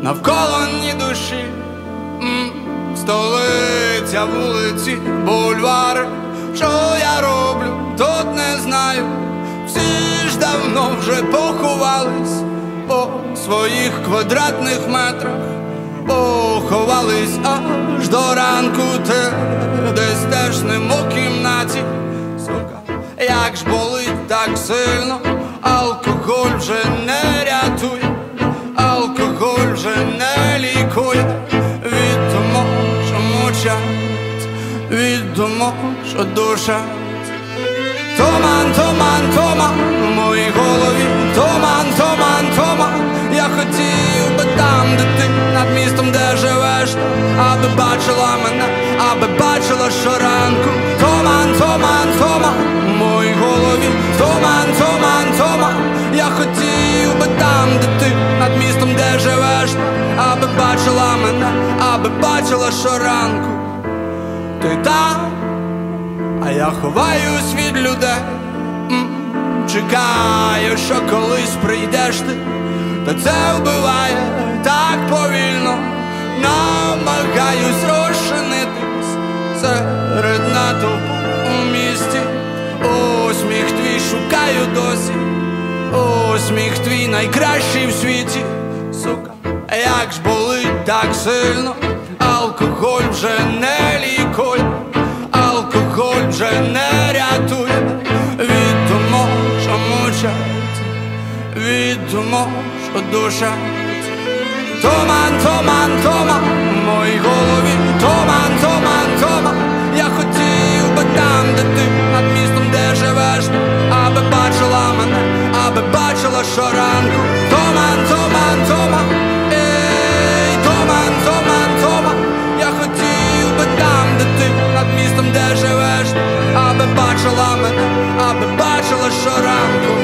навколо ні душі. Столиця, вулиці, бульвари. Що я роблю, тут не знаю. Всі ж давно вже поховались по своїх квадратних метрах. Поховались аж до ранку, те десь теж нема в кімнаті. Сука, як ж болить так сильно, алкоголь вже не рятує, алкоголь вже не лікує. Від того, що мовчать, від того, що душать. Туман, туман, туман в моїй голові. Туман, туман, туман. Я хотів би там, де ти, над містом, де живеш, аби бачила мене, аби бачила щоранку. Туман, туман, туман в моїй голові. Туман, туман, туман. Я хотів би там, де ти, над містом, де живеш, аби бачила мене, аби бачила щоранку. Ти там, а я ховаюсь від людей. Чекаю, що колись прийдеш ти. Та це вбиває так повільно. Намагаюсь розчинитись серед натовпу у місті. Усміх твій шукаю досі. Усміх твій найкращий в світі. Сука, як ж болить так сильно. Алкоголь вже не лікує, алкоголь вже не рятує. Від того, що мучать, від того, що душать. Туман, туман, туман в моїй голові. Туман, туман, туман. Я хотів би там, де ти, над містом, де живеш, аби бачила мене, аби бачила щоранку. Туман, туман, туман. Ей, туман, туман, туман. Я хотів би там, де ти, над містом, де живеш, аби бачила мене, аби бачила щоранку.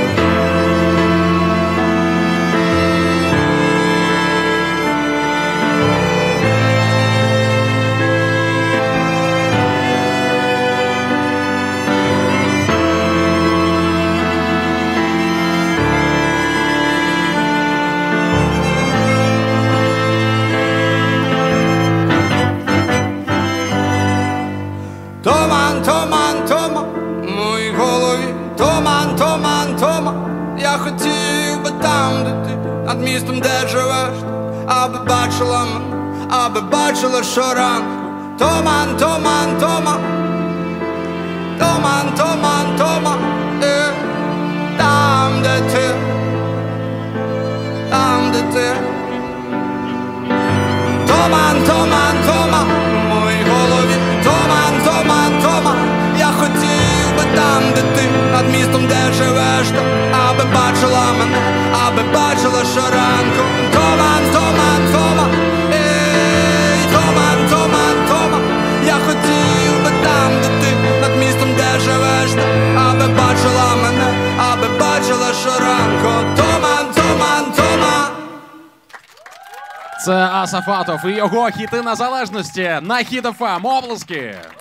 Туман, туман, туман в моїй голові. Туман, туман, туман. Я хотів би там, де ти, над містом, де живеш, аби бачила мене, аби бачила щоранку. Туман, туман, туман. Туман, туман, туман. Там, де ти, там, де ти. Туман, туман, туман в моїй голові. Туман, туман, туман. Я хотів би там, де ти, над містом, де живеш, аби бачила мене, аби бачила щоранку. Туман, туман, туман. Ей, туман, туман, туман. Я хотів би там, де ти, над містом, де живеш, аби бачила мене, аби бачила щоранку. Туман, туман, туман. Це Асафатов і його хіти незалежності на Хіт ФМ. Оплески!